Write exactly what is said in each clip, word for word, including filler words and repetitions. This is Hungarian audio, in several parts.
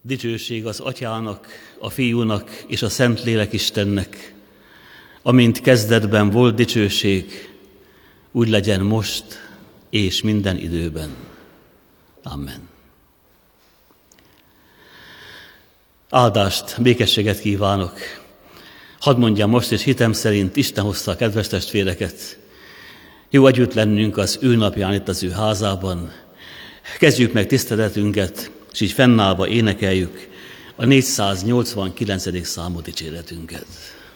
Dicsőség az Atyának, a Fiúnak és a Szentlélek Istennek, amint kezdetben volt dicsőség, úgy legyen most és minden időben. Amen. Áldást, békességet kívánok! Hadd mondjam most is hitem szerint, Isten hozta a kedves testvéreket. Jó együtt lennünk az ő napján itt az ő házában. Kezdjük meg tiszteletünket, és így fennállva énekeljük a négyszáznyolcvankilencedik számú dicséretünket.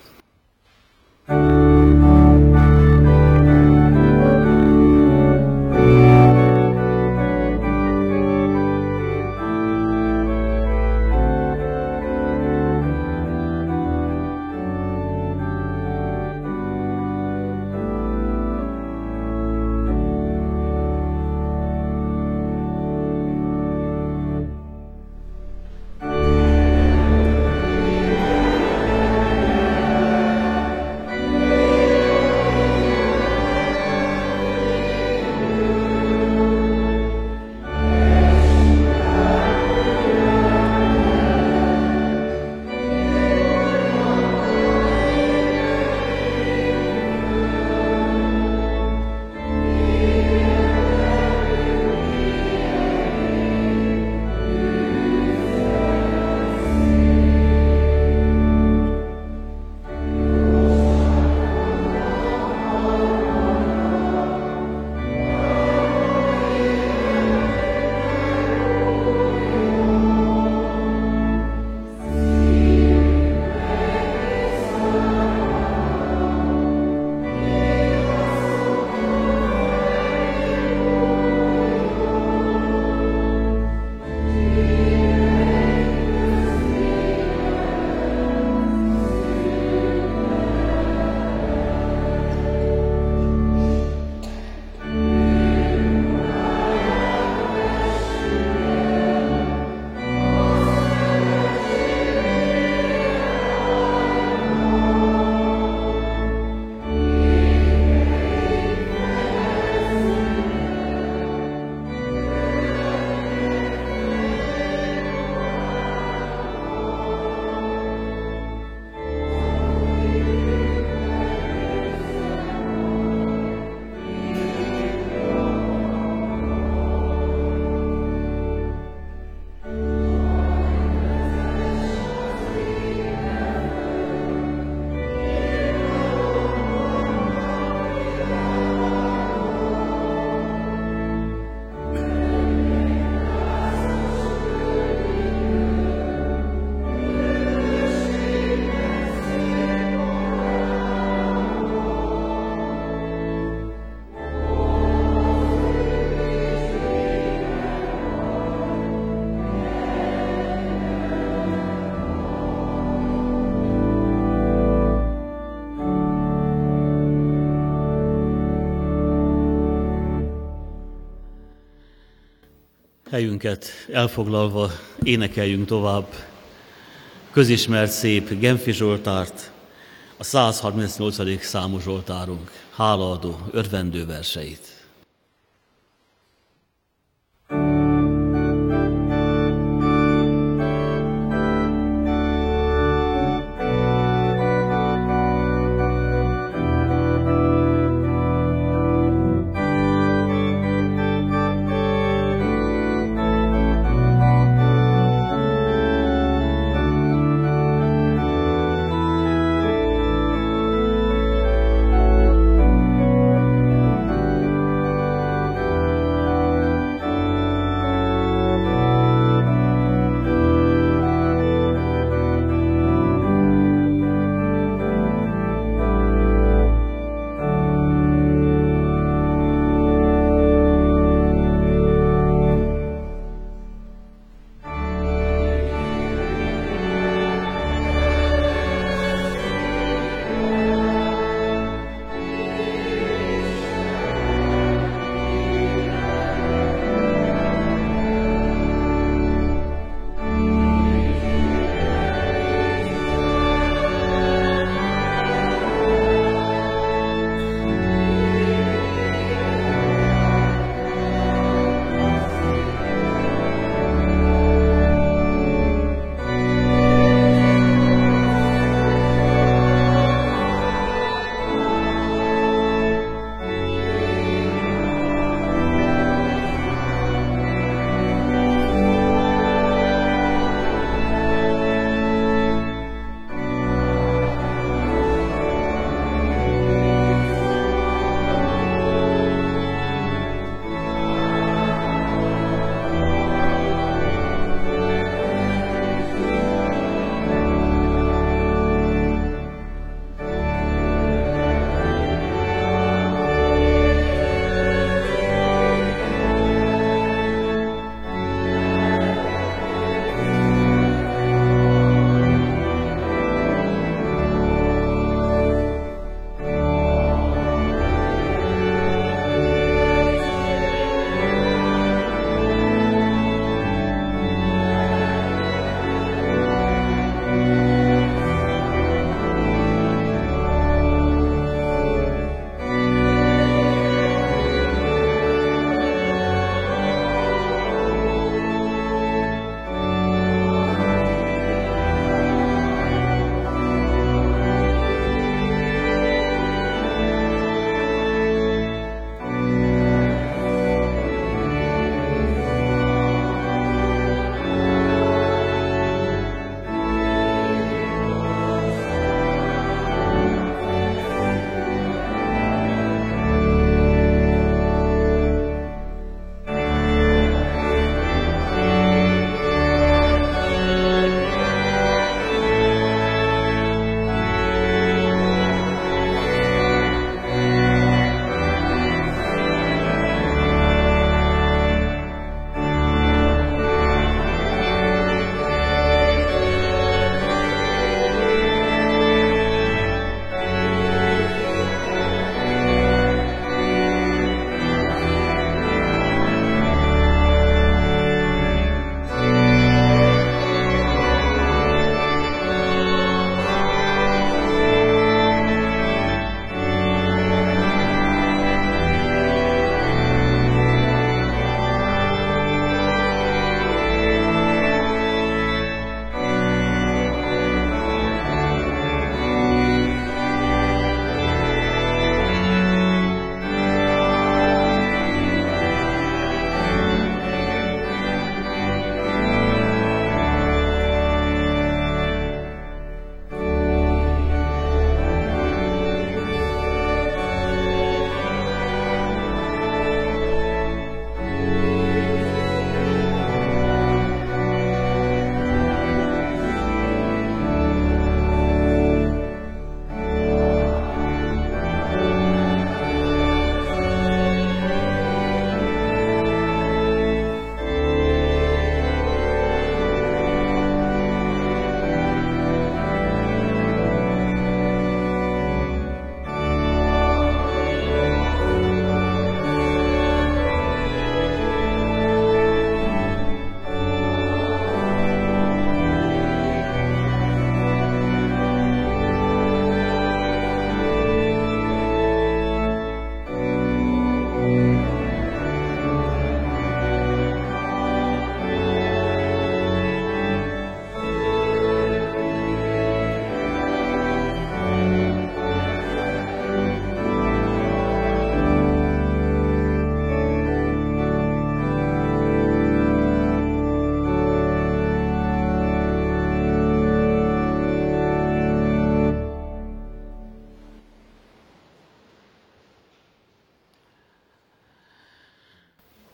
Helyünket elfoglalva énekeljünk tovább közismert szép Genfi Zsoltárt, a százharmincnyolcadik számú Zsoltárunk hálaadó, örvendő verseit. Thank you.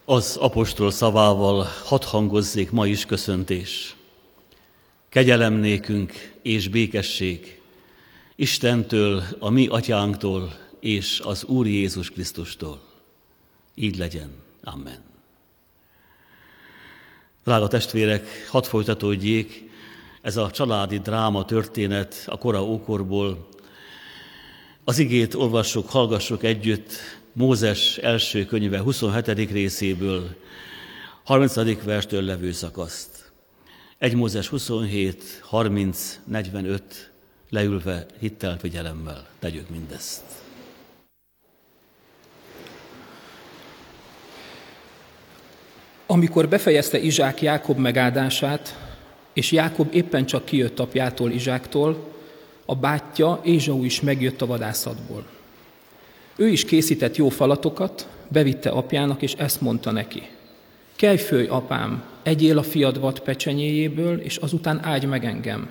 Az apostol szavával hadd hangozzék ma is köszöntés. Kegyelem nékünk és békesség Istentől, a mi atyánktól és az Úr Jézus Krisztustól. Így legyen. Amen. Drága testvérek, hadd folytatódjék ez a családi dráma történet a kora ókorból. Az igét olvassuk, hallgassuk együtt Mózes első könyve huszonhetedik részéből, harmincadik verstől levő szakaszt. egy Mózes huszonhét, harminc, negyvenöt, leülve hittel figyelemmel tegyük mindezt. Amikor befejezte Izsák Jákob megáldását, és Jákob éppen csak kijött apjától, Izsáktól, a bátyja Ézsau is megjött a vadászatból. Ő is készített jó falatokat, bevitte apjának, és ezt mondta neki: kelj följ, apám, egyél a fiad vad pecsenyéjéből, és azután áldj meg engem.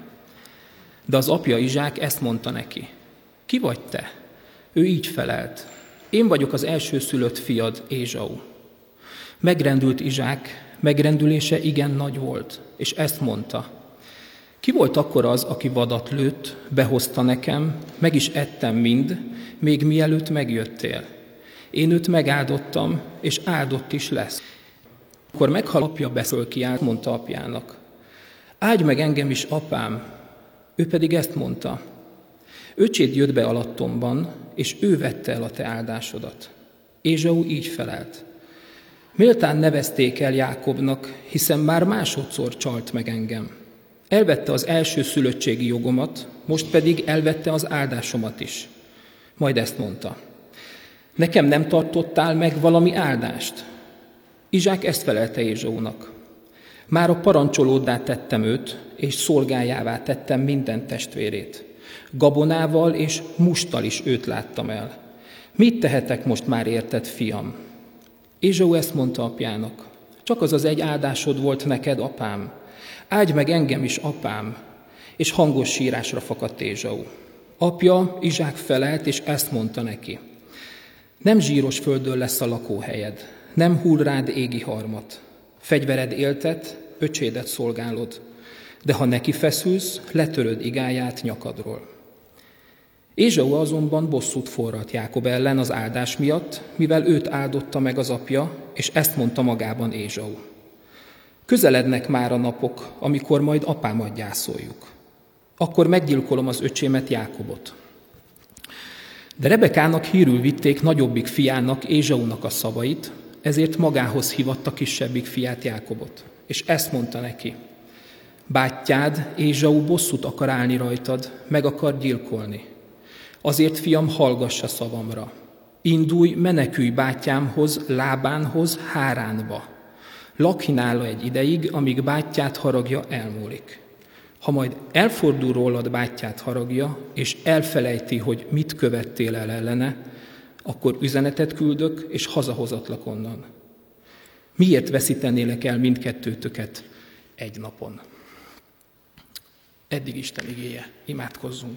De az apja Izsák ezt mondta neki: ki vagy te? Ő így felelt: én vagyok az elsőszülött fiad, Ézsau. Megrendült Izsák, megrendülése igen nagy volt, és ezt mondta: ki volt akkor az, aki vadat lőtt, behozta nekem, meg is ettem mind, még mielőtt megjöttél. Én őt megáldottam, és áldott is lesz. Akkor meghal apja, beszöl kiállt, mondta apjának: áldj meg engem is, apám. Ő pedig ezt mondta: öcséd jött be alattomban, és ő vette el a te áldásodat. Ézsau így felelt: méltán nevezték el Jákobnak, hiszen már másodszor csalt meg engem. Elvette az első szülöttségi jogomat, most pedig elvette az áldásomat is. Majd ezt mondta: nekem nem tartottál meg valami áldást? Izsák ezt felelte Ézsaunak: már a parancsolóddá tettem őt, és szolgájává tettem minden testvérét. Gabonával és musttal is őt láttam el. Mit tehetek most már érted, fiam? Ézsau ezt mondta apjának: csak az az egy áldásod volt neked, apám. Áldj meg engem is, apám. És hangos sírásra fakadt Ézsau. Apja Izsák felelt, és ezt mondta neki: nem zsíros földön lesz a lakóhelyed, nem hull rád égi harmat. Fegyvered éltet, öcsédet szolgálod, de ha neki feszülsz, letöröd igáját nyakadról. Ézsau azonban bosszút forralt Jákob ellen az áldás miatt, mivel őt áldotta meg az apja, és ezt mondta magában Ézsau: közelednek már a napok, amikor majd apámat gyászoljuk. Akkor meggyilkolom az öcsémet, Jákobot. De Rebekának hírül vitték nagyobbik fiának, Ézsaunak a szavait, ezért magához hívatta kisebbik fiát, Jákobot. És ezt mondta neki: bátyád, Ézsau bosszút akar állni rajtad, meg akar gyilkolni. Azért, fiam, hallgass a szavamra. Indulj, menekülj bátyámhoz, Lábánhoz, Háránba. Lakj nála egy ideig, amíg bátyád haragja elmúlik. Ha majd elfordul rólad bátyád haragja, és elfelejti, hogy mit követtél el ellene, akkor üzenetet küldök, és hazahozatlak onnan. Miért veszítenélek el mindkettőtöket egy napon? Eddig Isten igéje. Imádkozzunk.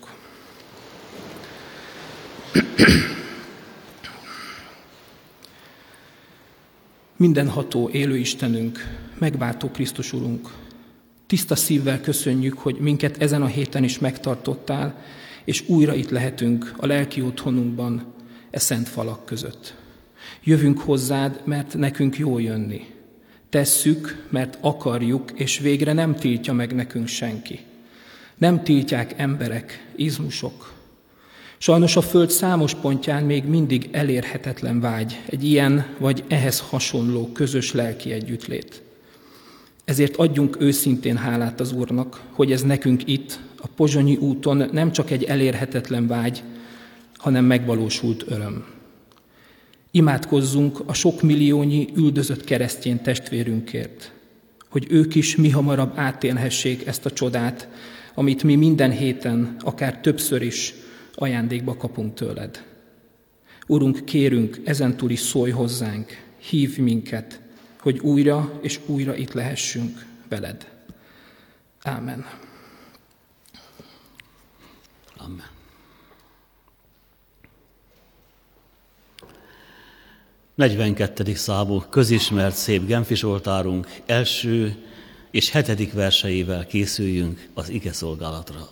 Mindenható élő Istenünk, megváltó Krisztus Urunk, tiszta szívvel köszönjük, hogy minket ezen a héten is megtartottál, és újra itt lehetünk a lelki otthonunkban, e szent falak között. Jövünk hozzád, mert nekünk jó jönni. Tesszük, mert akarjuk, és végre nem tiltja meg nekünk senki. Nem tiltják emberek, izmusok. Sajnos a föld számos pontján még mindig elérhetetlen vágy, egy ilyen vagy ehhez hasonló közös lelki együttlét. Ezért adjunk őszintén hálát az Úrnak, hogy ez nekünk itt, a Pozsonyi úton nem csak egy elérhetetlen vágy, hanem megvalósult öröm. Imádkozzunk a sok milliónyi üldözött keresztény testvérünkért, hogy ők is mihamarabb átélhessék ezt a csodát, amit mi minden héten, akár többször is ajándékba kapunk tőled. Urunk, kérünk, ezentúl is szólj hozzánk, hívj minket, hogy újra és újra itt lehessünk veled. Ámen. Amen. negyvenkettedik számú közismert szép Genfi Zsoltárunk első és hetedik verseivel készüljünk az ige szolgálatra.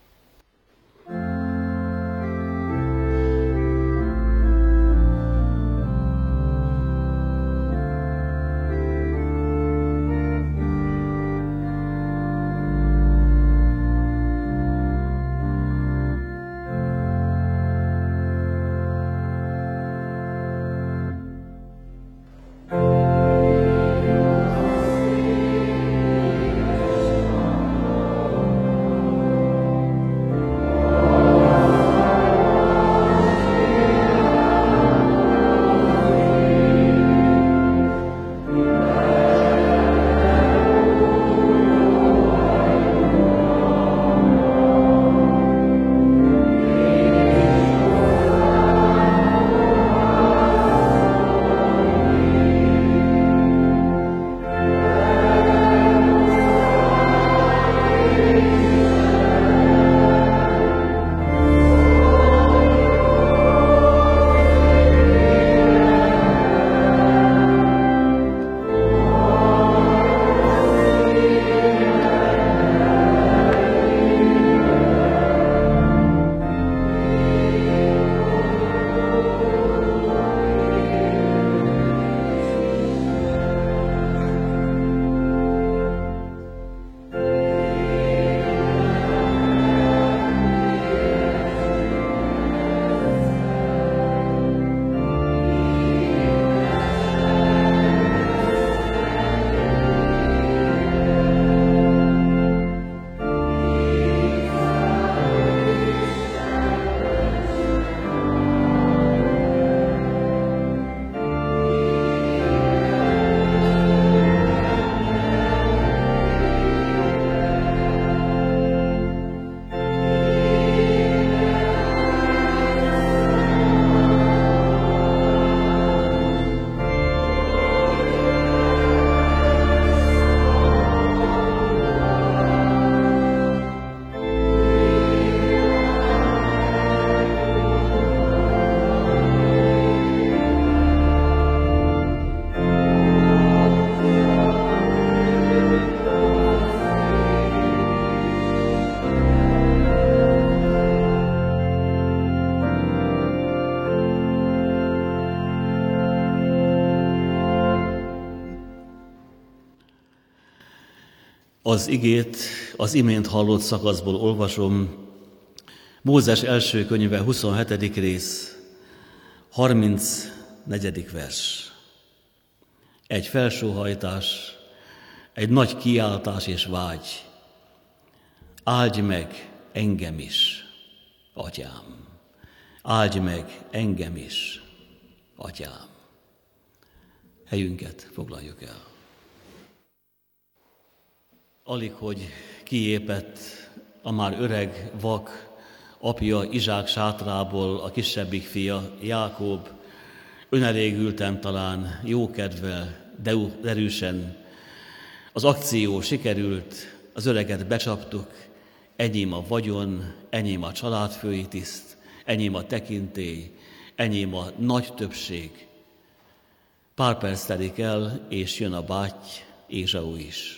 Az igét az imént hallott szakaszból olvasom, Mózes első könyve huszonhetedik rész, harmincnegyedik vers. Egy felsóhajtás, egy nagy kiáltás és vágy. Áldj meg engem is, Atyám! Áldj meg engem is, Atyám! Helyünket foglaljuk el. Alig, hogy kiépett a már öreg, vak apja Izsák sátrából a kisebbik fia, Jákob, önelégülten talán, jókedvel, de erősen. Az akció sikerült, az öreget becsaptuk, enyém a vagyon, enyém a családfői tiszt, enyém a tekintély, enyém a nagy többség. Pár perc telik el, és jön a báty, Ézsau is.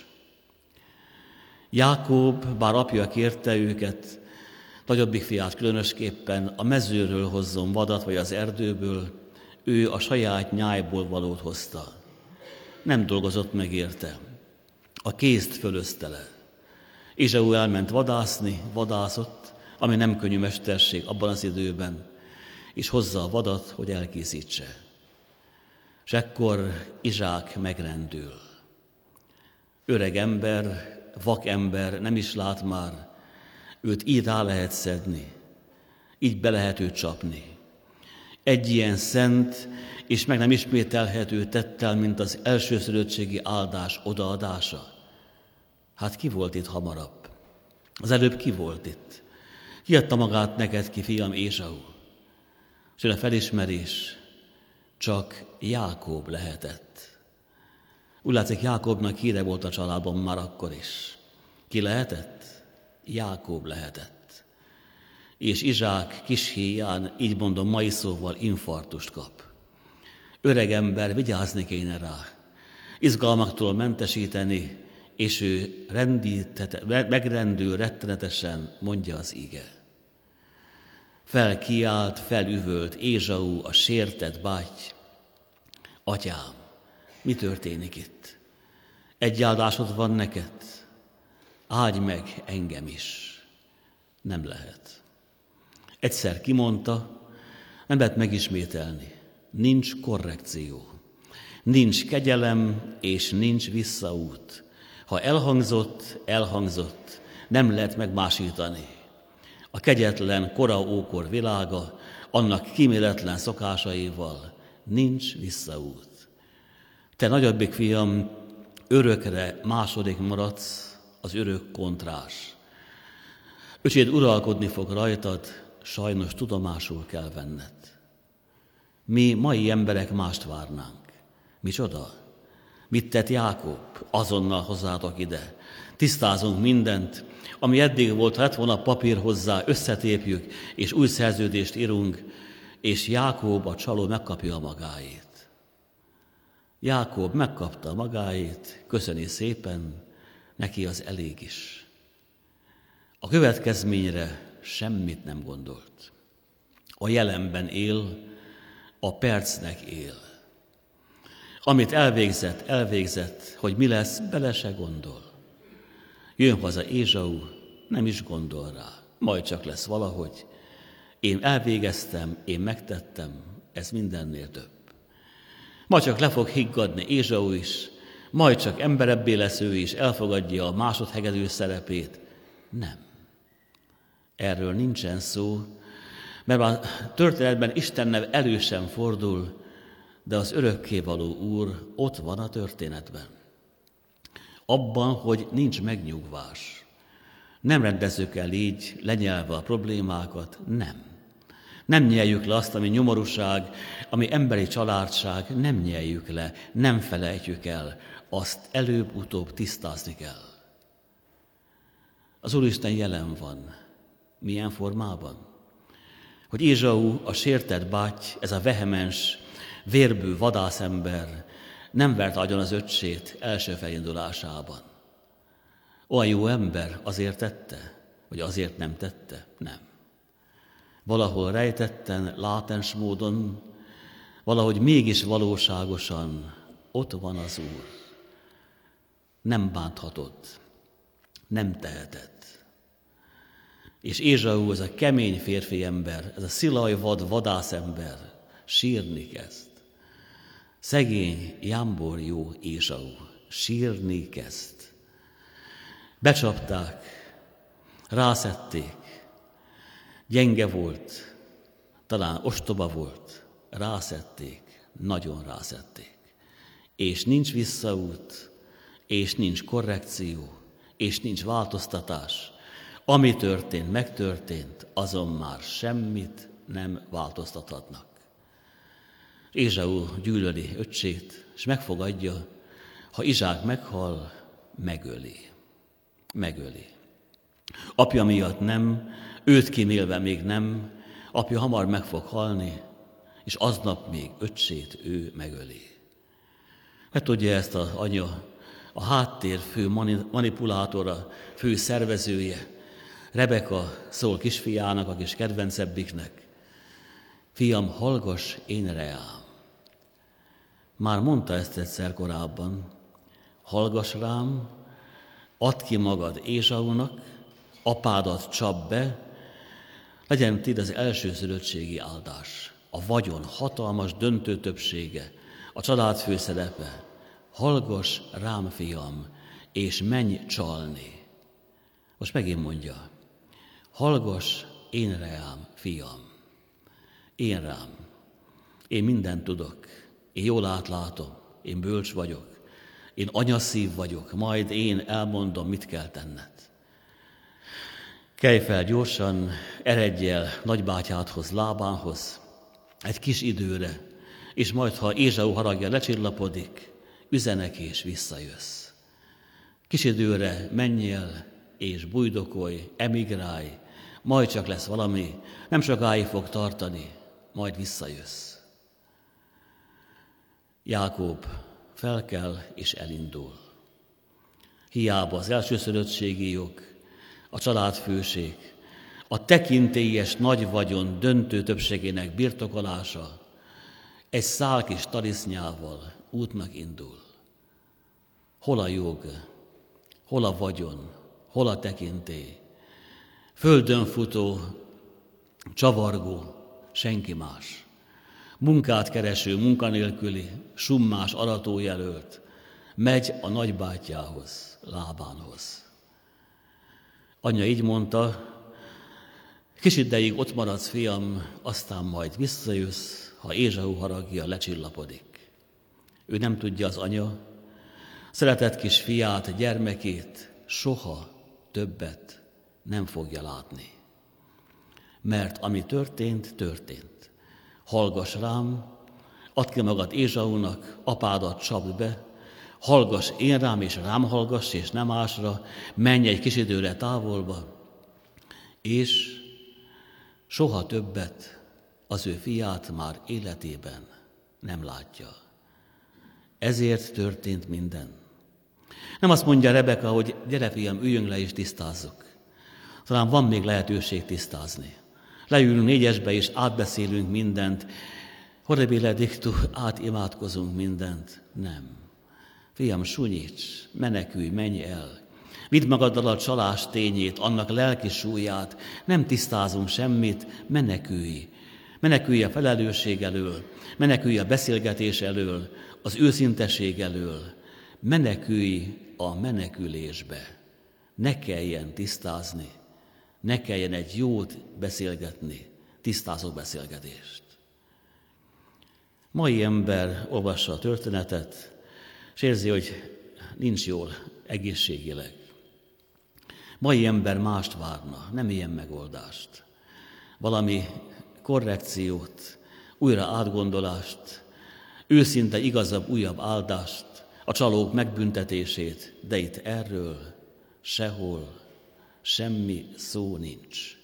Jákob, bár apja kérte őket, nagyobbik fiát különösképpen a mezőről hozzon vadat, vagy az erdőből, ő a saját nyájból valót hozta. Nem dolgozott meg érte. A kézt fölözte le. Ézsau elment vadászni, vadászott, ami nem könnyű mesterség abban az időben, és hozza a vadat, hogy elkészítse. És ekkor Izsák megrendül. Öreg ember, vak ember, nem is lát már, őt így rá lehet szedni, így be lehet őt csapni. Egy ilyen szent és meg nem ismételhető tettel, mint az elsőszülöttségi áldás odaadása. Hát ki volt itt hamarabb? Az előbb ki volt itt? Ki adta magát neked ki, fiam, Ézsau? És a felismerés csak Jákob lehetett. Úgy látszik, Jákobnak híre volt a családban már akkor is. Ki lehetett? Jákob lehetett. És Izsák kis híján, így mondom mai szóval, infarktust kap. öreg ember, vigyázni kéne rá, izgalmaktól mentesíteni, és ő rendítete, megrendül rettenetesen, mondja az ige. Felkiált, felüvölt Ézsau, a sértett báty. Atyám, mi történik itt? Egy áldásod van neked? Áldj meg engem is. Nem lehet. Egyszer kimondta, nem lehet megismételni. Nincs korrekció. Nincs kegyelem, és nincs visszaút. Ha elhangzott, elhangzott, nem lehet megmásítani. A kegyetlen kora ókor világa, annak kíméletlen szokásaival nincs visszaút. Te nagyobbik fiam, örökre második maradsz, az örök kontrás. Öcséd uralkodni fog rajtad, sajnos tudomásul kell venned. Mi mai emberek mást várnánk. Micsoda? Mit tett Jákob? Azonnal hozzátok ide. Tisztázunk mindent, ami eddig volt, ha lett volna papír hozzá, összetépjük, és új szerződést írunk, és Jákob, a csaló megkapja a magáét. Jákob megkapta a magáét, köszöni szépen, neki az elég is. A következményre semmit nem gondolt. A jelenben él, a percnek él. Amit elvégzett, elvégzett, hogy mi lesz, bele se gondol. Jön haza Ézsau, nem is gondol rá, majd csak lesz valahogy. Én elvégeztem, én megtettem, ez mindennél több. Majd csak le fog higgadni Ézsau is, majd csak emberebbé lesz ő is, elfogadja a másodhegedű szerepét. Nem. Erről nincsen szó, mert a történetben Isten nev elő sem fordul, de az örökkévaló Úr ott van a történetben. Abban, hogy nincs megnyugvás. Nem rendezzük el így, lenyelve a problémákat, nem. Nem nyeljük le azt, ami nyomorúság, ami emberi családság, nem nyeljük le, nem felejtjük el, azt előbb-utóbb tisztázni kell. Az Úristen jelen van. Milyen formában? Hogy Ézsau, a sértett báty, ez a vehemens, vérbő vadászember nem vert agyon az öccsét első felindulásában. Olyan jó ember azért tette, vagy azért nem tette? Nem. Valahol rejtetten, látens módon, valahogy mégis valóságosan ott van az Úr. Nem bánthatod, nem teheted. És Ézsau, ez a kemény férfi ember, ez a szilaj vad vadászember sírni kezd. Szegény, jámbor jó Ézsau sírni kezd. Becsapták, rászették, gyenge volt, talán ostoba volt, rászették, nagyon rászették. És nincs visszaút, és nincs korrekció, és nincs változtatás. Ami történt, megtörtént, azon már semmit nem változtathatnak. Ézsau gyűlöli öccsét, és megfogadja, ha Izsák meghal, megöli. Megöli. Apja miatt nem, őt kímélve még nem, apja hamar meg fog halni, és aznap még öccsét ő megöli. Mert tudja ezt az anya, a háttér fő manipulátora, fő szervezője, Rebeka szól kisfiának, a kis kedvencebbiknek, fiam, hallgass én reám. Már mondta ezt egyszer korábban, hallgass rám, add ki magad Ézsaunak, apádat csap be, legyen tiéd az elsőszülöttségi áldás, a vagyon hatalmas döntő többsége, a család főszerepe. Hallgass rám, fiam, és menj csalni. Most megint mondja, hallgass én reám, fiam, én rám. Én mindent tudok, én jól átlátom, én bölcs vagyok, én anyaszív vagyok, majd én elmondom, mit kell tenned. Kelj fel gyorsan, eredj el nagybátyádhoz, Lábánhoz, egy kis időre, és majd, ha Ézsau haragja lecsillapodik, üzenek és visszajössz. Kis időre menj el, és bujdokolj, emigrálj, majd csak lesz valami, nem sokáig fog tartani, majd visszajössz. Jákob felkel és elindul. Hiába az elsőszülöttségi jog, a családfőség, a tekintélyes nagy vagyon döntő többségének birtokolása egy szál kis tarisznyával útnak indul. Hol a jog, hol a vagyon, hol a tekintély? Földön futó, csavargó, senki más. Munkát kereső, munkanélküli, summás aratójelölt megy a nagybátyjához, Lábánhoz. Anyja így mondta: kis ideig ott maradsz, fiam, aztán majd visszajössz, ha Ézsau haragja lecsillapodik. Ő nem tudja, az anya szeretett kis fiát, gyermekét soha többet nem fogja látni. Mert ami történt, történt. Hallgass rám, add ki magad Ézsaunak, apádat csapd be, hallgass én rám, és rám hallgass, és nem másra, menj egy kis időre távolba, és soha többet az ő fiát már életében nem látja. Ezért történt minden. Nem azt mondja Rebeka, hogy gyere fiam, üljünk le és tisztázzuk. Talán van még lehetőség tisztázni. Leülünk négyesbe és átbeszélünk mindent. Horribile dictu, átimádkozunk mindent. Nem. Fiam, sunyíts, menekülj, menj el. Vidd magaddal a csalás tényét, annak lelki súlyát. Nem tisztázunk semmit, menekülj. Menekülj a felelősség elől, menekülj a beszélgetés elől, az őszinteség elől. Menekülj a menekülésbe. Ne kelljen tisztázni, ne kelljen egy jót beszélgetni, tisztázó beszélgetést. Mai ember olvassa a történetet, és érzi, hogy nincs jól egészségileg. Mai ember mást várna, nem ilyen megoldást. Valami korrekciót, újra átgondolást, őszinte igazabb, újabb áldást, a csalók megbüntetését, de itt erről sehol semmi szó nincs.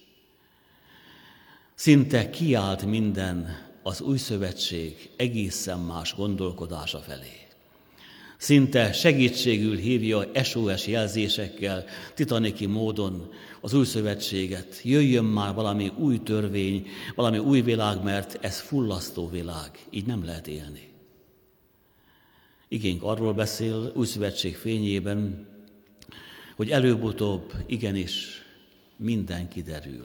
Szinte kiállt minden az új szövetség egészen más gondolkodása felé. Szinte segítségül hívja es o es jelzésekkel, titaniki módon az új szövetséget. Jöjjön már valami új törvény, valami új világ, mert ez fullasztó világ, így nem lehet élni. Igénk arról beszél új szövetség fényében, hogy előbb-utóbb igenis minden kiderül.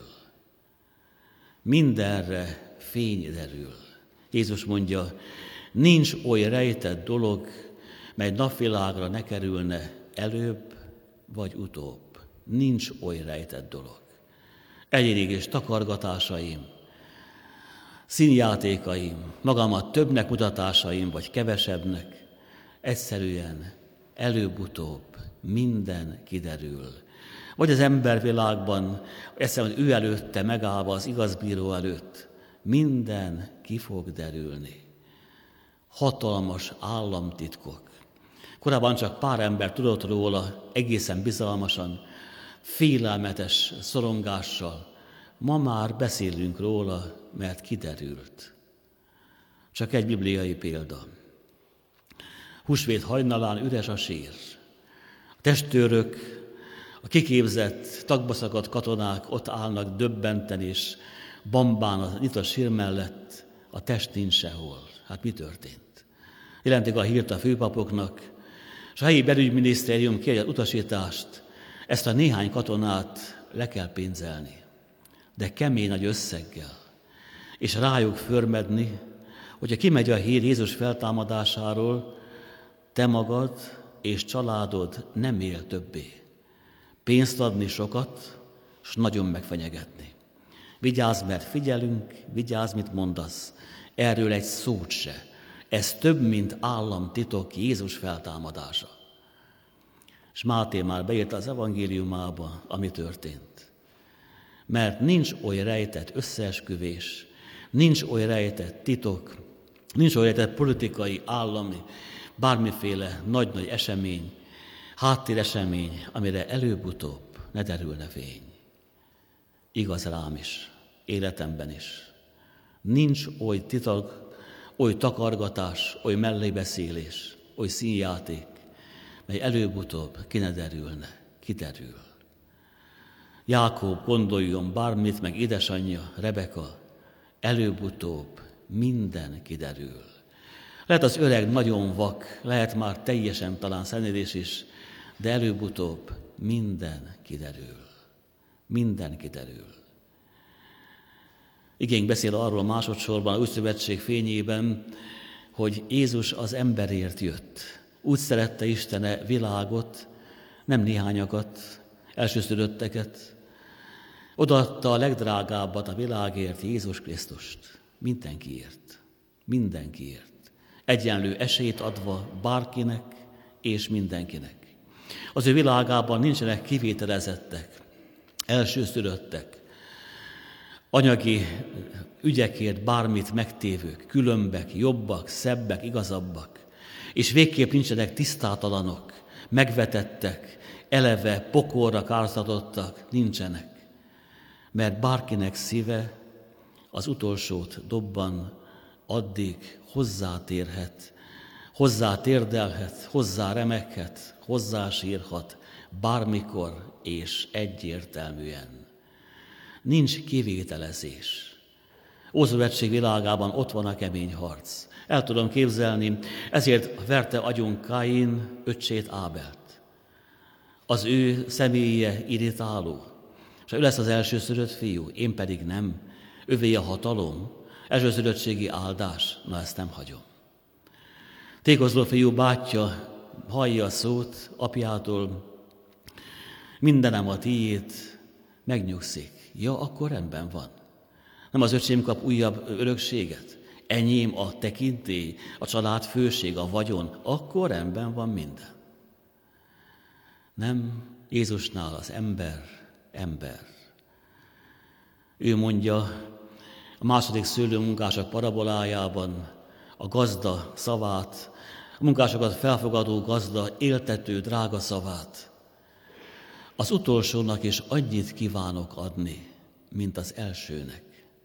Mindenre fény derül. Jézus mondja, nincs oly rejtett dolog, mely napvilágra ne kerülne előbb vagy utóbb. Nincs oly rejtett dolog. Egyénigés takargatásaim, színjátékaim, magamat többnek mutatásaim, vagy kevesebbnek, egyszerűen előbb-utóbb minden kiderül. Vagy az embervilágban, egyszerűen ő előtte megállva az igazbíró előtt, minden ki fog derülni. Hatalmas államtitkok. Korábban csak pár ember tudott róla, egészen bizalmasan, félelmetes szorongással. Ma már beszélünk róla, mert kiderült. Csak egy bibliai példa. Húsvét hajnalán üres a sír. A testőrök, a kiképzett, tagba szakadt katonák ott állnak döbbenten és bambán a nyitott sír mellett, a test nincs sehol. Hát mi történt? Jelentik a hírt a főpapoknak, és a helyi belügyminisztérium kiadja utasítást, ezt a néhány katonát le kell pénzelni, de kemény nagy összeggel, és rájuk förmedni, hogyha kimegy a hír Jézus feltámadásáról, te magad és családod nem él többé. Pénzt adni sokat, és nagyon megfenyegetni. Vigyázz, mert figyelünk, vigyázz, mit mondasz. Erről egy szót se. Ez több, mint államtitok, Jézus feltámadása. És Máté már beírta az evangéliumába, ami történt. Mert nincs oly rejtett összeesküvés, nincs oly rejtett titok, nincs oly rejtett politikai, állami, bármiféle nagy-nagy esemény, háttéresemény, amire előbb-utóbb ne derülne fény. Igaz rám is, életemben is. Nincs oly titok, oly takargatás, oly mellébeszélés, oly színjáték, mely előbb-utóbb ki ne derülne, kiderül. Jákob gondoljon bármit, meg édesanyja, Rebeka, előbb-utóbb minden kiderül. Lehet az öreg nagyon vak, lehet már teljesen talán szenvedés is, de előbb-utóbb minden kiderül. Minden kiderül. Igénk beszél arról másodszorban, a Új Szövetség fényében, hogy Jézus az emberért jött. Úgy szerette Istene világot, nem néhányakat, elsőszülötteket. Odaadta a legdrágábbat a világért, Jézus Krisztust. Mindenkiért. Mindenkiért. Egyenlő esélyt adva bárkinek és mindenkinek. Az ő világában nincsenek kivételezettek, elsőszülöttek, anyagi ügyekért bármit megtévők, különbek, jobbak, szebbek, igazabbak, és végképp nincsenek tisztátalanok, megvetettek, eleve pokolra károztatottak, nincsenek. Mert bárkinek szíve az utolsót dobban, addig hozzátérhet, hozzátérdelhet, hozzáremeghet, hozzásírhat, bármikor és egyértelműen. Nincs kivételezés. Ószövetség világában ott van a kemény harc. El tudom képzelni, ezért verte agyon Káin öccsét Ábelt. Az ő személye irritáló, és ő lesz az elsőszülött fiú, én pedig nem. Övé a hatalom, elsőszülöttségi áldás, na ezt nem hagyom. Tékozló fiú bátyja hallja a szót apjától, mindenem a tiéd, megnyugszik. Ja, akkor rendben van. Nem az öcsém kap újabb örökséget? Enyém a tekintély, a család főség, a vagyon, akkor rendben van minden. Nem, Jézusnál az ember, ember. Ő mondja a második szőlőmunkások parabolájában a gazda szavát, a munkásokat felfogadó gazda éltető drága szavát. Az utolsónak is annyit kívánok adni, mint az elsőnek.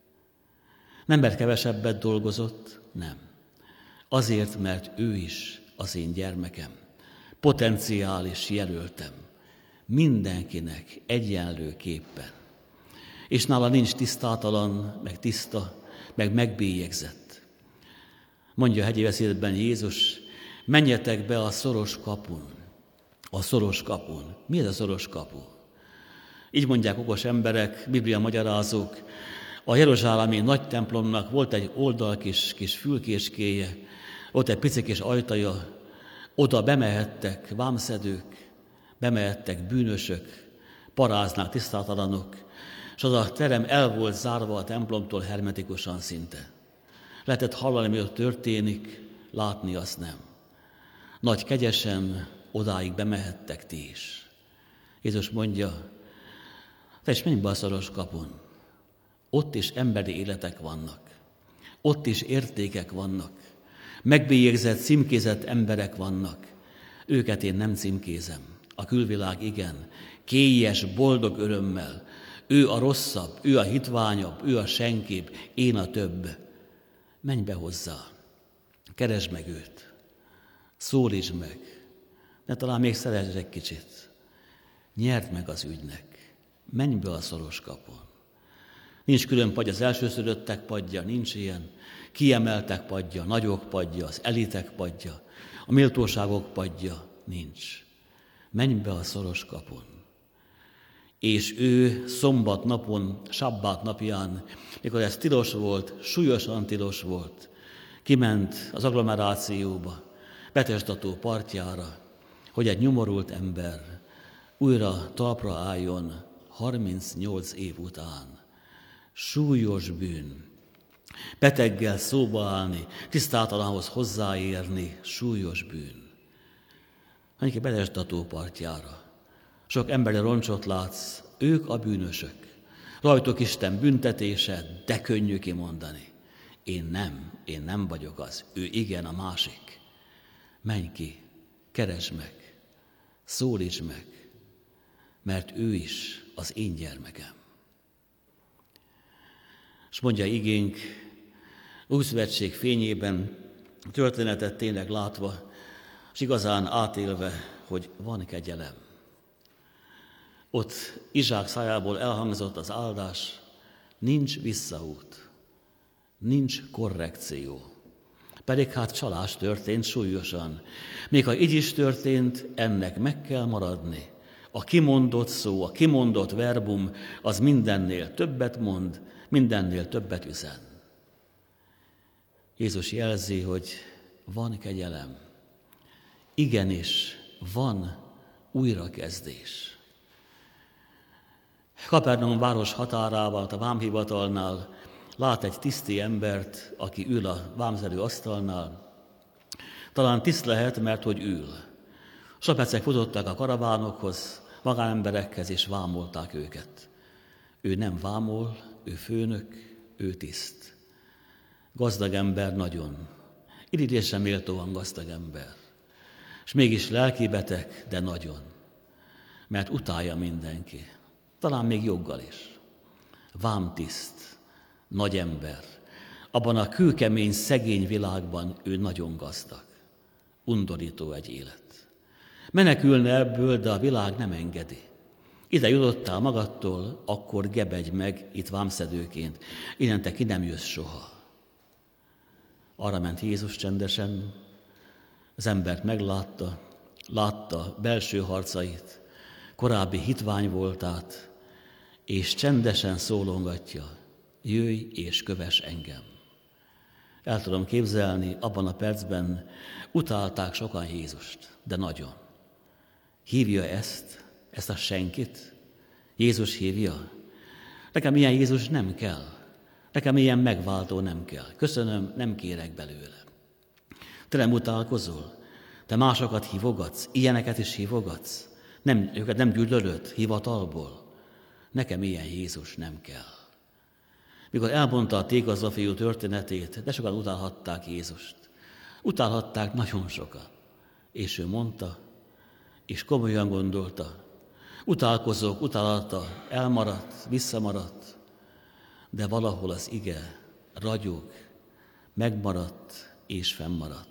Nem mert kevesebbet dolgozott, nem. Azért, mert ő is az én gyermekem, potenciális jelöltem, mindenkinek egyenlőképpen. És nála nincs tisztátalan, meg tiszta, meg megbélyegzett. Mondja a hegyi beszédben Jézus, menjetek be a szoros kapun. A szoros kapun. Mi ez a szoros kapu? Így mondják okos emberek, biblia magyarázók, a jeruzsálemi nagy templomnak volt egy oldal kis, kis fülkéskéje, ott egy pici kis ajtaja, oda bemehettek vámszedők, bemehettek bűnösök, paráznák, tisztátalanok, és az a terem el volt zárva a templomtól hermetikusan szinte. Lehetett hallani, mi ott történik, látni azt nem. Nagy kegyesen odáig bemehettek ti is. Jézus mondja, te is menj be a szoros kapun. Ott is emberi életek vannak. Ott is értékek vannak. Megbélyegzett, címkézett emberek vannak. Őket én nem címkézem. A külvilág igen. Kélyes, boldog örömmel. Ő a rosszabb, ő a hitványabb, ő a senkibb, én a több. Menj be hozzá. Keresd meg őt. Szólítsd meg. De talán még szeresd egy kicsit. Nyerd meg az ügynek. Menj be a szoros kapun. Nincs külön padja, az elsőszülöttek padja, nincs ilyen. Kiemeltek padja, nagyok padja, az elitek padja, a méltóságok padja, nincs. Menj be a szoros kapun. És ő szombat napon, sabbát napján, mikor ez tilos volt, súlyosan tilos volt, kiment az agglomerációba, Betesdató partjára, hogy egy nyomorult ember újra talpra álljon harmincnyolc év után. Súlyos bűn. Beteggel szóba állni, tisztátalanhoz hozzáérni, súlyos bűn. Menjünk egy Betesdató partjára. Sok emberi roncsot látsz, ők a bűnösök. Rajtuk Isten büntetése, de könnyű kimondani. Én nem, én nem vagyok az, ő igen, a másik. Menj ki, keresd meg, szólítsd meg, mert ő is az én gyermekem. És mondja igénk, Új szövetség fényében a történetet tényleg látva, és igazán átélve, hogy van kegyelem. Ott Izsák szájából elhangzott az áldás, nincs visszaút, nincs korrekció. Pedig hát csalás történt súlyosan. Még ha így is történt, ennek meg kell maradni. A kimondott szó, a kimondott verbum, az mindennél többet mond, mindennél többet üzen. Jézus jelzi, hogy van kegyelem. Igenis, van újrakezdés. Kapernaum város határával, a vámhivatalnál lát egy tiszti embert, aki ül a vámzerő asztalnál. Talán tiszt lehet, mert hogy ül. Sapecek futottak a karavánokhoz, magánemberekhez, és vámolták őket. Ő nem vámol, ő főnök, ő tiszt. Gazdag ember nagyon. Irigylésre méltóan gazdag ember. És mégis lelkibeteg, de nagyon. Mert utálja mindenki. Talán még joggal is. Vámtiszt, nagy ember. Abban a kőkemény, szegény világban ő nagyon gazdag. Undorító egy élet. Menekülne ebből, de a világ nem engedi. Ide jutottál magadtól, akkor gebedj meg itt vámszedőként. Innen te ki nem jössz soha. Arra ment Jézus csendesen, az embert meglátta, látta belső harcait, korábbi hitvány voltát, és csendesen szólongatja, jöjj és kövess engem. El tudom képzelni, abban a percben utálták sokan Jézust, de nagyon. Hívja ezt, ezt a senkit? Jézus hívja? Nekem ilyen Jézus nem kell. Nekem ilyen megváltó nem kell. Köszönöm, nem kérek belőle. Te nem utálkozol? Te másokat hívogatsz? Ilyeneket is hívogatsz? Nem, őket nem gyűlölöd hivatalból? Nekem ilyen Jézus nem kell. Mikor elmondta a tékozlafiú történetét, de sokan utálhatták Jézust. Utálhatták nagyon sokan. És ő mondta, és komolyan gondolta, utálkozók utálata elmaradt, visszamaradt, de valahol az ige ragyog, megmaradt és fennmaradt.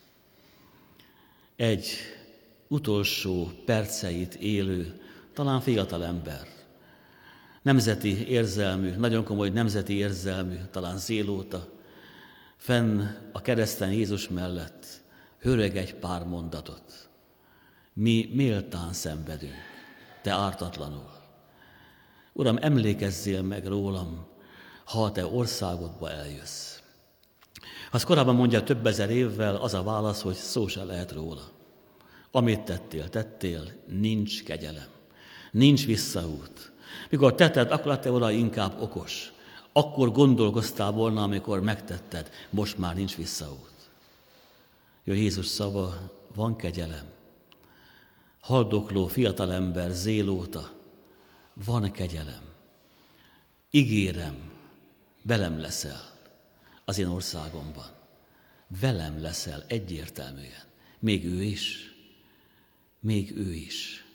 Egy utolsó perceit élő, talán fiatal ember, nemzeti érzelmű, nagyon komoly nemzeti érzelmű, talán zélóta, fenn a kereszten Jézus mellett hörög egy pár mondatot. Mi méltán szenvedünk, te ártatlanul. Uram, emlékezzél meg rólam, ha a te országodba eljössz. Ha azt korábban mondja több ezer évvel, az a válasz, hogy szó se lehet róla. Amit tettél, tettél, nincs kegyelem, nincs visszaút. Mikor tetted, akkor lettél volna inkább okos. Akkor gondolkoztál volna, amikor megtetted, most már nincs visszaút. Jó, Jézus szava, van kegyelem. Haldokló fiatalember, zélóta, van kegyelem. Ígérem, velem leszel az én országomban. Velem leszel egyértelműen. Még ő is, még ő is.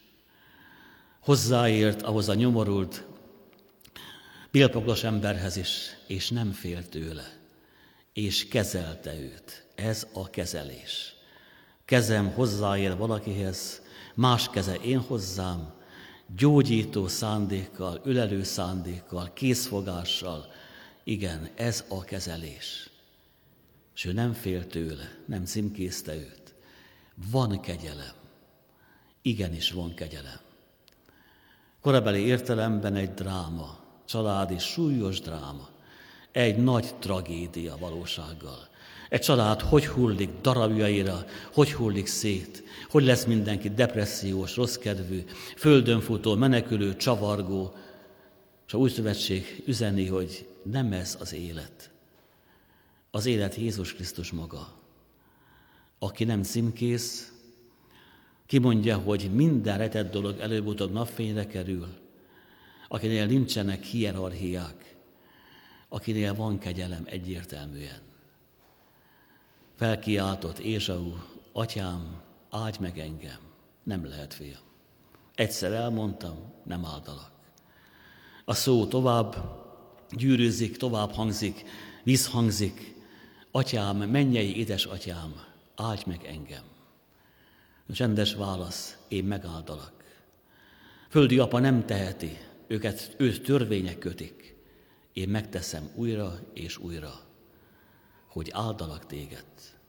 Hozzáért ahhoz a nyomorult, pélpoklos emberhez is, és nem fél tőle, és kezelte őt. Ez a kezelés. Kezem hozzáér valakihez, más keze én hozzám, gyógyító szándékkal, ölelő szándékkal, készfogással. Igen, ez a kezelés. És ő nem fél tőle, nem címkézte őt. Van kegyelem. Igenis van kegyelem. Korabeli értelemben egy dráma, családi súlyos dráma, egy nagy tragédia valósággal. Egy család hogy hullik darabjaira, hogy hullik szét, hogy lesz mindenki depressziós, rosszkedvű, földön futó, menekülő, csavargó, és a Új Szövetség üzeni, hogy nem ez az élet. Az élet Jézus Krisztus maga. Aki nem címkész, kimondja, hogy minden rejtett dolog előbb-utóbb napfényre kerül, akinél nincsenek hierarchiák, akinél van kegyelem egyértelműen. Felkiáltott Ézsau, atyám, áldj meg engem. Nem lehet, fiam. Egyszer elmondtam, nem áldalak. A szó tovább gyűrűzik, tovább hangzik, visszhangzik, Atyám, mennyei édesatyám, áldj meg engem. A csendes válasz, én megáldalak. Földi apa nem teheti, őket őt törvények kötik. Én megteszem újra és újra, hogy áldalak téged.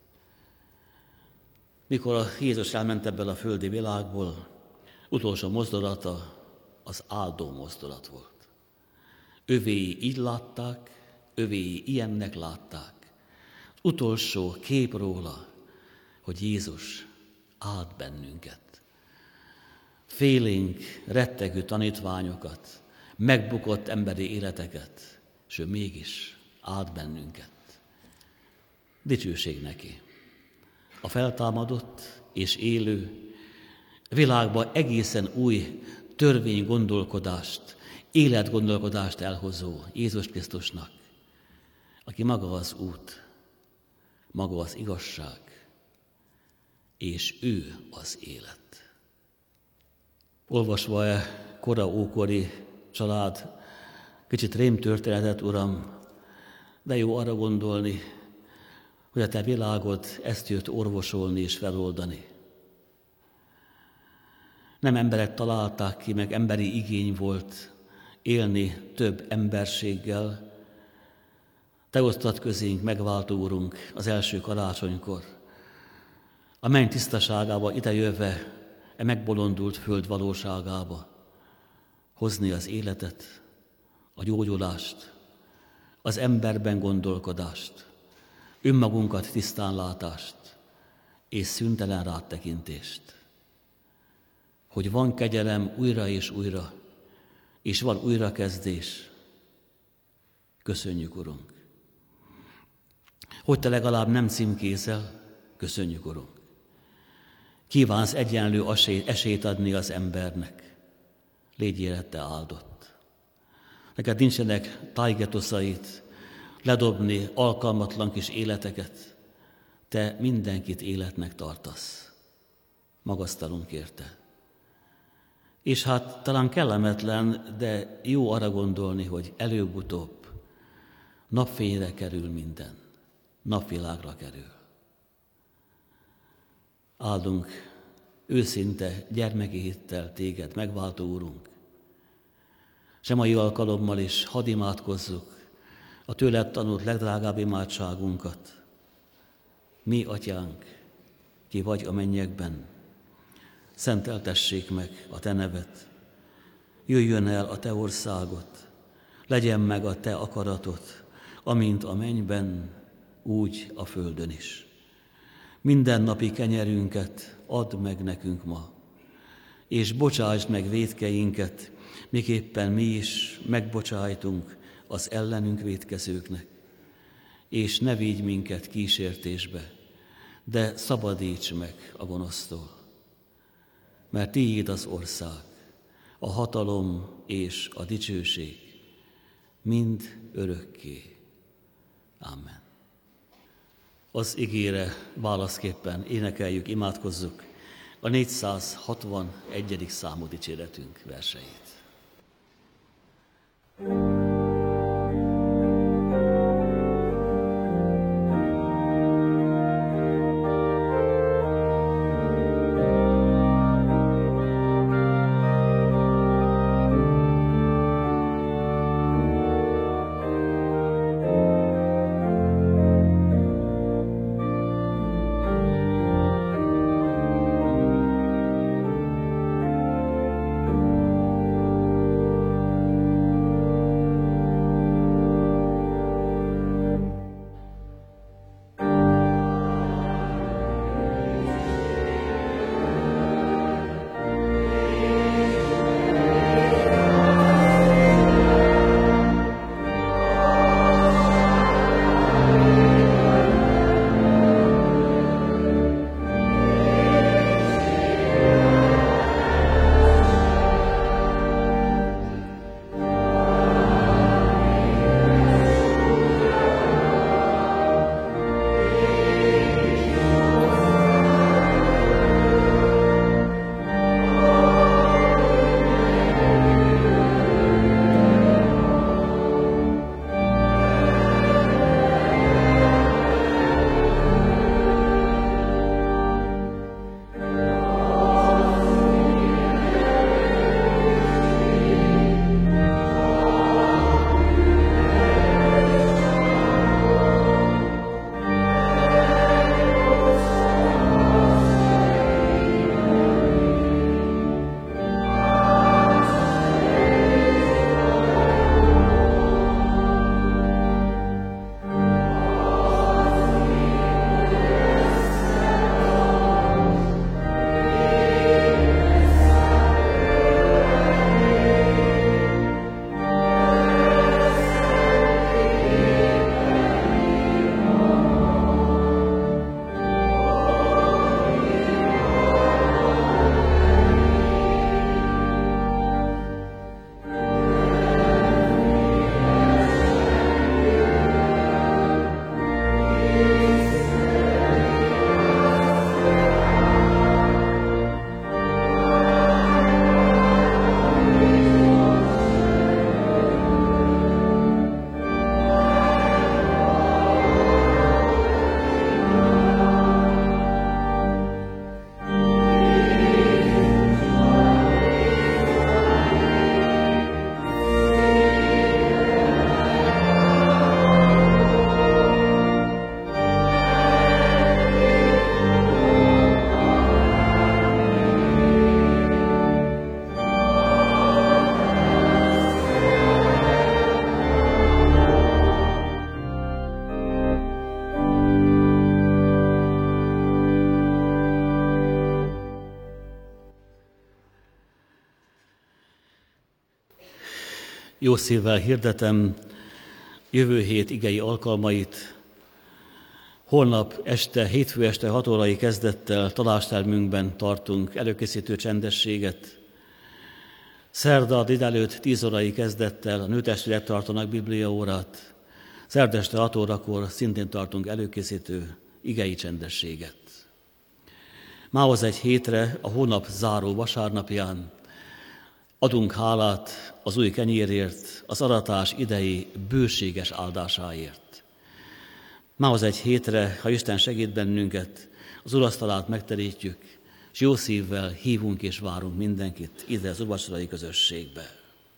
Mikor a Jézus elment ebből a földi világból, utolsó mozdulata az áldó mozdulat volt. Övéi így látták, övéi ilyennek látták. Utolsó kép róla, hogy Jézus áld bennünket. Félénk, rettegő tanítványokat, megbukott emberi életeket, és ő mégis áld bennünket. Dicsőség neki. A feltámadott és élő világban egészen új törvénygondolkodást, életgondolkodást elhozó Jézus Krisztusnak, aki maga az út, maga az igazság, és ő az élet. Olvasva e kora ókori család kicsit rémtörténetet, Uram, de jó arra gondolni, hogy a te világod ezt jött orvosolni és feloldani. Nem emberek találták ki, meg emberi igény volt élni több emberséggel. Te osztad közénk, megváltó Úrunk, az első karácsonykor. A menny tisztaságába idejöve, e megbolondult föld valóságába hozni az életet, a gyógyulást, az emberben gondolkodást, önmagunkat tisztánlátást és szüntelen rátekintést. Hogy van kegyelem újra és újra, és van újrakezdés. Köszönjük, Urunk. Hogy te legalább nem címkézel, köszönjük, Urunk. Kívánsz egyenlő esélyt adni az embernek. Légyél te áldott. Neked nincsenek tájgetoszait, ledobni alkalmatlan kis életeket. Te mindenkit életnek tartasz. Magasztalunk érte. És hát talán kellemetlen, de jó arra gondolni, hogy előbb-utóbb napfényre kerül minden, napvilágra kerül. Áldunk őszinte gyermeki hittel téged, megváltó Úrunk. S a mai alkalommal is hadd imádkozzuk a tőled tanult legdrágább imádságunkat. Mi, Atyánk, ki vagy a mennyekben, szenteltessék meg a te neved, jöjjön el a te országod, legyen meg a te akaratod, amint a mennyben, úgy a földön is. Mindennapi kenyerünket add meg nekünk ma, és bocsásd meg vétkeinket, miképpen mi is megbocsájtunk az ellenünk vétkezőknek, és ne vigy minket kísértésbe, de szabadíts meg a gonosztól. Mert tiéd az ország, a hatalom és a dicsőség, mind örökké. Amen. Az igére válaszképpen énekeljük, imádkozzuk a négyszázhatvanegyedik számú dicséretünk verseit. Jó szívvel hirdetem jövő hét igei alkalmait. Holnap este, hétfő este hat órai kezdettel tanástermünkben tartunk előkészítő csendességet. Szerda délelőtt tíz órai kezdettel a nőtestvérek tartanak bibliaórát. Szerda este hat órakor szintén tartunk előkészítő igei csendességet. Mához egy hétre, a hónap záró vasárnapján adunk hálát az új kenyérért, az aratás idei bőséges áldásáért. Mához egy hétre, ha Isten segít bennünket, az urasztalát megterítjük, és jó szívvel hívunk és várunk mindenkit ide az úrvacsorai közösségbe.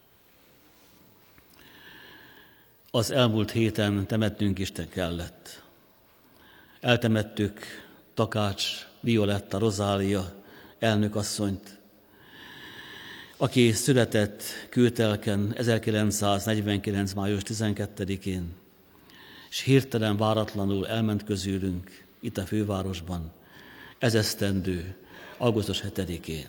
Az elmúlt héten temetnünk Isten kellett. Eltemettük Takács Violetta Rozália elnökasszonyt, aki született Kőtelken ezerkilencszáznegyvenkilenc. május tizenkettedikén, és hirtelen, váratlanul elment közülünk itt a fővárosban, ezesztendő, augusztus hetedikén.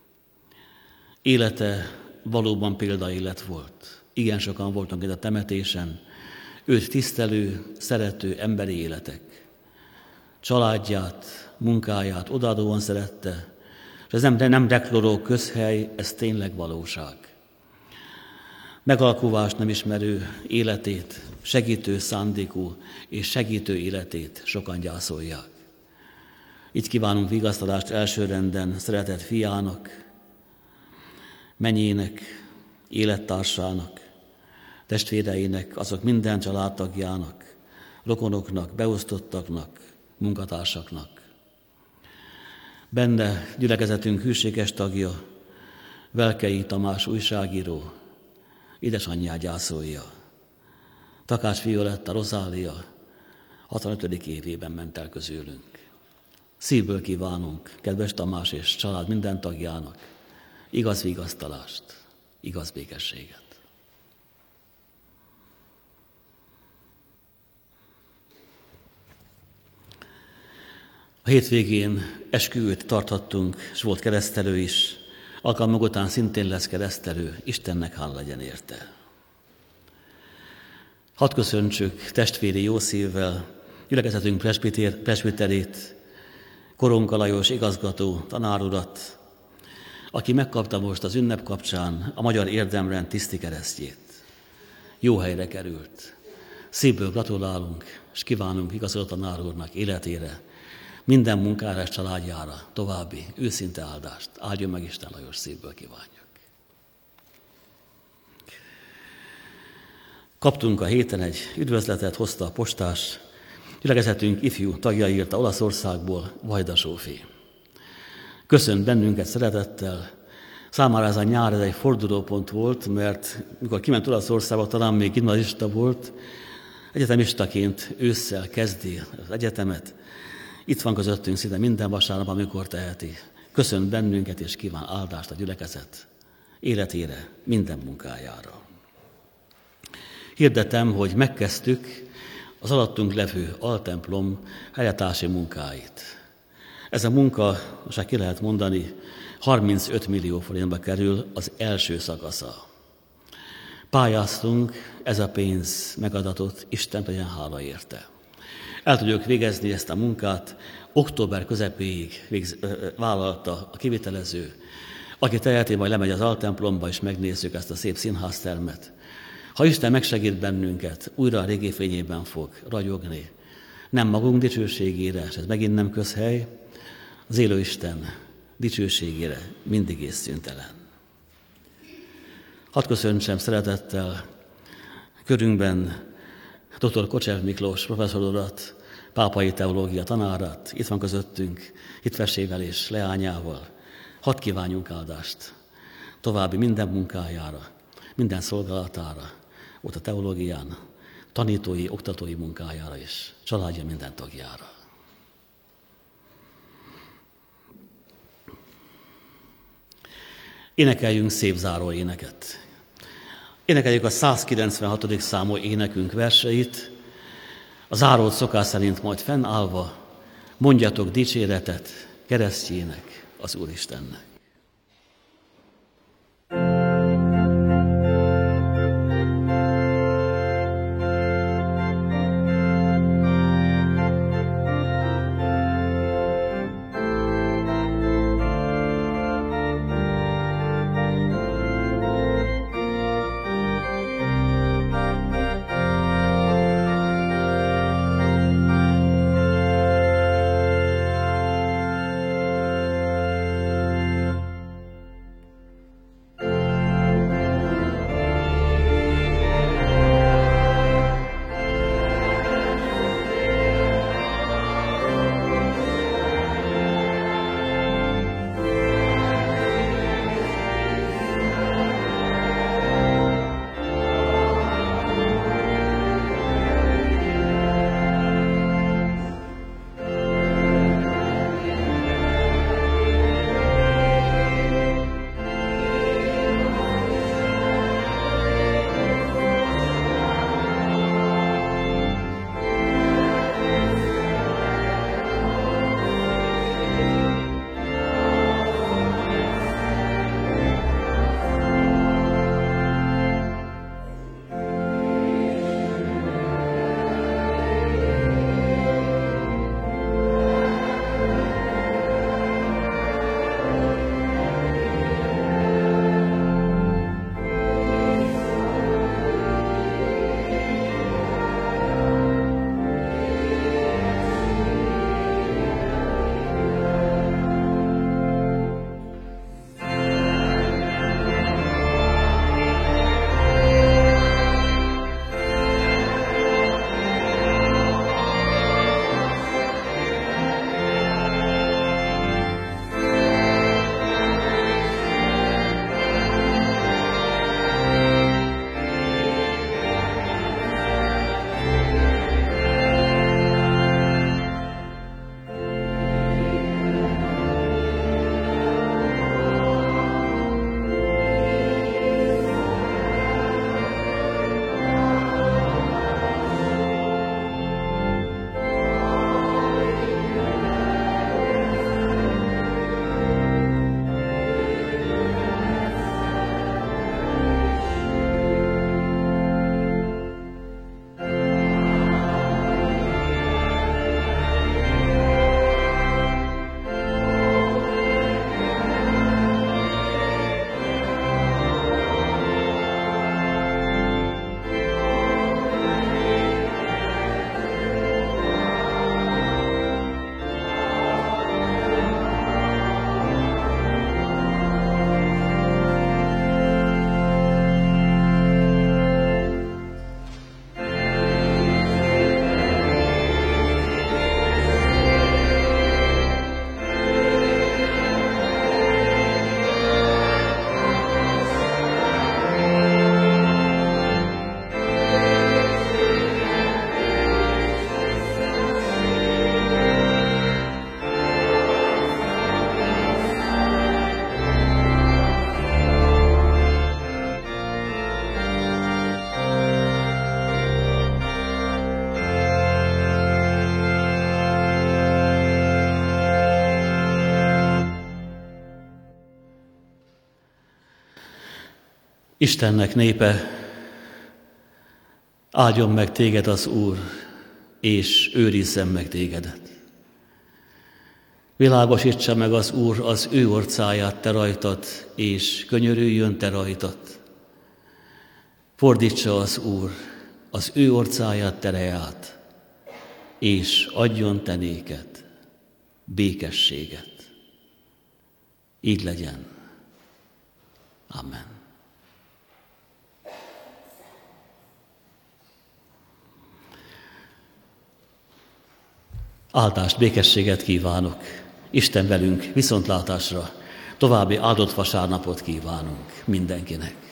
Élete valóban példaélet volt. Igen sokan voltunk itt a temetésen, őt tisztelő, szerető emberi életek. Családját, munkáját odaadóan szerette, és ez nem, nem dekloró közhely, ez tényleg valóság. Megalkuvást nem ismerő életét, segítő szándékú és segítő életét sokan gyászolják. Így kívánunk vigasztalást elsőrenden szeretett fiának, mennyének, élettársának, testvéreinek, azok minden családtagjának, rokonoknak, beosztottaknak, munkatársaknak. Benne gyülekezetünk hűséges tagja, Velkei Tamás újságíró, édesanyját gyászolja. Takács Violetta Rozália hatvanötödik évében ment el közülünk. Szívből kívánunk, kedves Tamás és család minden tagjának, igaz vigasztalást, igaz békességet. A hétvégén esküvőt tarthattunk, és volt keresztelő is. Alkalmunk után szintén lesz keresztelő, Istennek hála legyen érte. Hadd köszöntsük testvéri jó szívvel gyülekezetünk presbiterét, Koronka Lajos igazgató tanárurat, aki megkapta most az ünnep kapcsán a Magyar Érdemrend tiszti keresztjét. Jó helyre került. Szívből gratulálunk, és kívánunk igazgató tanár úrnak életére, minden munkára és családjára további őszinte áldást. Áldjon meg Isten, Lajos, szívből kívánjuk. Kaptunk a héten egy üdvözletet, hozta a postás. Gyülekezetünk ifjú tagja írta Olaszországból, Vajda Zsófi. Köszönt bennünket szeretettel. Számára ez a nyár ez egy fordulópont volt, mert mikor kiment Olaszországba, talán még gimnazista volt, egyetemistaként ősszel kezdi az egyetemet. Itt van közöttünk szinte minden vasárnap, amikor teheti. Köszönt bennünket és kíván áldást a gyülekezet életére, minden munkájára. Hirdetem, hogy megkezdtük az alattunk levő altemplom helyreállítási munkáit. Ez a munka, most ki lehet mondani, harmincöt millió forintba kerül az első szakasza. Pályáztunk, ez a pénz megadatott, Isten legyen hála érte. El tudjuk végezni ezt a munkát, október közepéig végz, vállalta a kivitelező. Aki teheti, majd lemegy az altemplomba, és megnézzük ezt a szép színháztermet. Ha Isten megsegít bennünket, újra a régi fényében fog ragyogni. Nem magunk dicsőségére, és ez megint nem közhely, az élő Isten dicsőségére mindig és szüntelen. Hadd köszöntsem szeretettel körünkben dr. Kocsev Miklós professzor urat, pápai teológia tanárát, itt van közöttünk, hitvesével és leányával. Hadd kívánjunk áldást további minden munkájára, minden szolgálatára, ott a teológián, tanítói, oktatói munkájára is, családja minden tagjára. Énekeljünk szép záró éneket. Énekeljük a százkilencvenhatodik számú énekünk verseit, a zárót szokás szerint majd fennállva, mondjatok dicséretet keresztjének, az Úristennek. Istennek népe, áldjon meg téged az Úr, és őrizzen meg tégedet. Világosítsa meg az Úr az ő orcáját te rajtad, és könyörüljön te rajtad. Fordítsa az Úr az ő orcáját te reát, és adjon te néked békességet. Így legyen. Amen. Áldást, békességet kívánok. Isten velünk, viszontlátásra. További áldott vasárnapot kívánunk mindenkinek.